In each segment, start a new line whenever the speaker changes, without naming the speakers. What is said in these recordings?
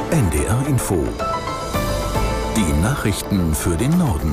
NDR Info. Die Nachrichten für den Norden.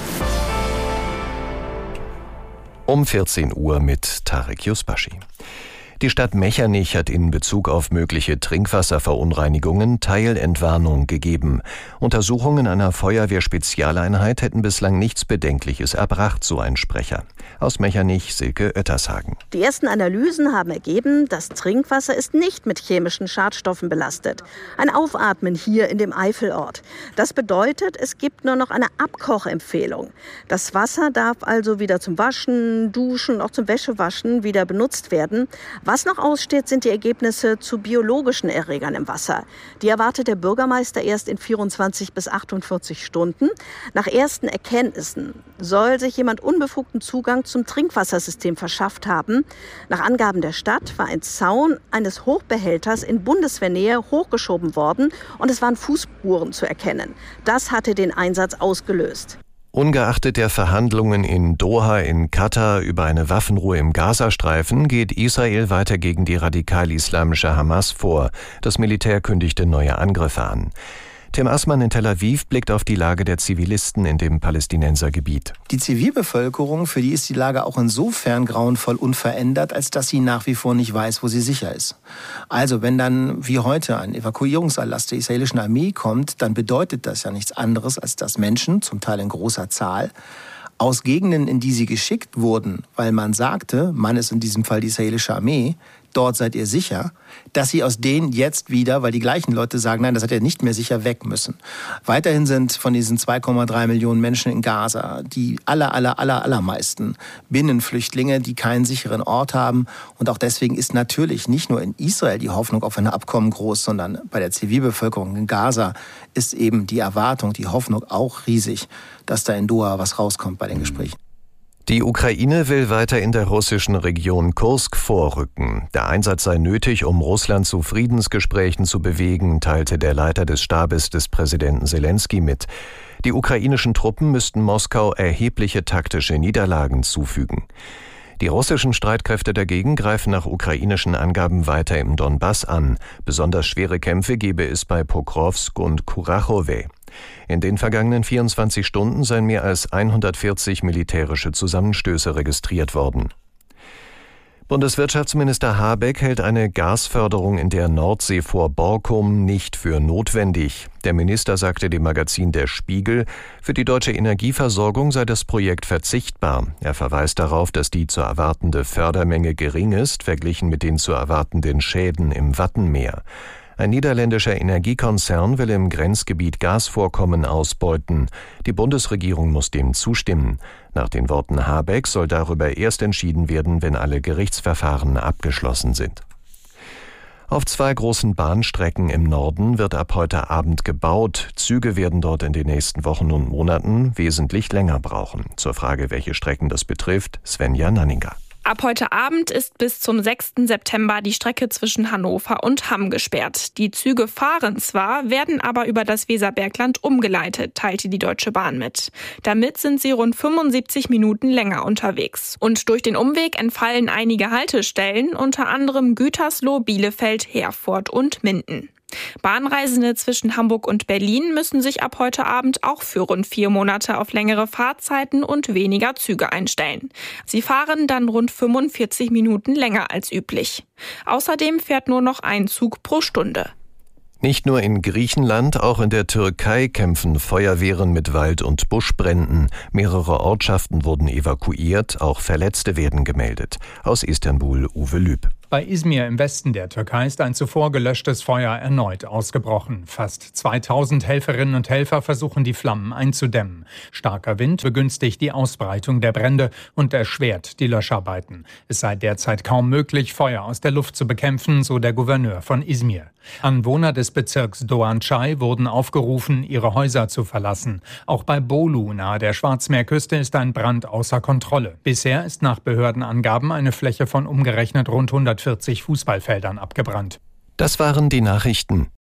Um 14 Uhr mit Tarek Yusbashi. Die Stadt Mechernich hat in Bezug auf mögliche Trinkwasserverunreinigungen Teilentwarnung gegeben. Untersuchungen einer Feuerwehrspezialeinheit hätten bislang nichts Bedenkliches erbracht, so ein Sprecher. Aus Mechernich Silke Oettershagen.
Die ersten Analysen haben ergeben, das Trinkwasser ist nicht mit chemischen Schadstoffen belastet. Ein Aufatmen hier in dem Eifelort. Das bedeutet, es gibt nur noch eine Abkochempfehlung. Das Wasser darf also wieder zum Waschen, Duschen und auch zum Wäschewaschen wieder benutzt werden. Was noch aussteht, sind die Ergebnisse zu biologischen Erregern im Wasser. Die erwartet der Bürgermeister erst in 24 bis 48 Stunden. Nach ersten Erkenntnissen soll sich jemand unbefugten Zugang zum Trinkwassersystem verschafft haben. Nach Angaben der Stadt war ein Zaun eines Hochbehälters in Bundeswehrnähe hochgeschoben worden und es waren Fußspuren zu erkennen. Das hatte den Einsatz ausgelöst.
Ungeachtet der Verhandlungen in Doha in Katar über eine Waffenruhe im Gazastreifen geht Israel weiter gegen die radikal-islamische Hamas vor. Das Militär kündigte neue Angriffe an. Tim Assmann in Tel Aviv blickt auf die Lage der Zivilisten in dem Palästinensergebiet.
Die Zivilbevölkerung, für die ist die Lage auch insofern grauenvoll unverändert, als dass sie nach wie vor nicht weiß, wo sie sicher ist. Also wenn dann wie heute ein Evakuierungserlass der israelischen Armee kommt, dann bedeutet das ja nichts anderes, als dass Menschen, zum Teil in großer Zahl, aus Gegenden, in die sie geschickt wurden, weil man sagte, man ist in diesem Fall die israelische Armee, dort seid ihr sicher, dass sie aus denen jetzt wieder, weil die gleichen Leute sagen, nein, das seid ihr nicht mehr sicher, weg müssen. Weiterhin sind von diesen 2,3 Millionen Menschen in Gaza die allermeisten Binnenflüchtlinge, die keinen sicheren Ort haben. Und auch deswegen ist natürlich nicht nur in Israel die Hoffnung auf ein Abkommen groß, sondern bei der Zivilbevölkerung in Gaza ist eben die Erwartung, die Hoffnung auch riesig, dass da in Doha was rauskommt bei den Gesprächen.
Die Ukraine will weiter in der russischen Region Kursk vorrücken. Der Einsatz sei nötig, um Russland zu Friedensgesprächen zu bewegen, teilte der Leiter des Stabes des Präsidenten Selenskyj mit. Die ukrainischen Truppen müssten Moskau erhebliche taktische Niederlagen zufügen. Die russischen Streitkräfte dagegen greifen nach ukrainischen Angaben weiter im Donbass an. Besonders schwere Kämpfe gebe es bei Pokrovsk und Kurachowe. In den vergangenen 24 Stunden seien mehr als 140 militärische Zusammenstöße registriert worden. Bundeswirtschaftsminister Habeck hält eine Gasförderung in der Nordsee vor Borkum nicht für notwendig. Der Minister sagte dem Magazin Der Spiegel, für die deutsche Energieversorgung sei das Projekt verzichtbar. Er verweist darauf, dass die zu erwartende Fördermenge gering ist, verglichen mit den zu erwartenden Schäden im Wattenmeer. Ein niederländischer Energiekonzern will im Grenzgebiet Gasvorkommen ausbeuten. Die Bundesregierung muss dem zustimmen. Nach den Worten Habecks soll darüber erst entschieden werden, wenn alle Gerichtsverfahren abgeschlossen sind. Auf 2 großen Bahnstrecken im Norden wird ab heute Abend gebaut. Züge werden dort in den nächsten Wochen und Monaten wesentlich länger brauchen. Zur Frage, welche Strecken das betrifft, Svenja Nanninger.
Ab heute Abend ist bis zum 6. September die Strecke zwischen Hannover und Hamm gesperrt. Die Züge fahren zwar, werden aber über das Weserbergland umgeleitet, teilte die Deutsche Bahn mit. Damit sind sie rund 75 Minuten länger unterwegs. Und durch den Umweg entfallen einige Haltestellen, unter anderem Gütersloh, Bielefeld, Herford und Minden. Bahnreisende zwischen Hamburg und Berlin müssen sich ab heute Abend auch für rund 4 Monate auf längere Fahrzeiten und weniger Züge einstellen. Sie fahren dann rund 45 Minuten länger als üblich. Außerdem fährt nur noch ein Zug pro Stunde.
Nicht nur in Griechenland, auch in der Türkei kämpfen Feuerwehren mit Wald- und Buschbränden. Mehrere Ortschaften wurden evakuiert, auch Verletzte werden gemeldet. Aus Istanbul Uwe Lüb.
Bei Izmir im Westen der Türkei ist ein zuvor gelöschtes Feuer erneut ausgebrochen. Fast 2000 Helferinnen und Helfer versuchen, die Flammen einzudämmen. Starker Wind begünstigt die Ausbreitung der Brände und erschwert die Löscharbeiten. Es sei derzeit kaum möglich, Feuer aus der Luft zu bekämpfen, so der Gouverneur von Izmir. Anwohner des Bezirks Doğançay wurden aufgerufen, ihre Häuser zu verlassen. Auch bei Bolu nahe der Schwarzmeerküste ist ein Brand außer Kontrolle. Bisher ist nach Behördenangaben eine Fläche von umgerechnet rund 140 Fußballfeldern abgebrannt.
Das waren die Nachrichten.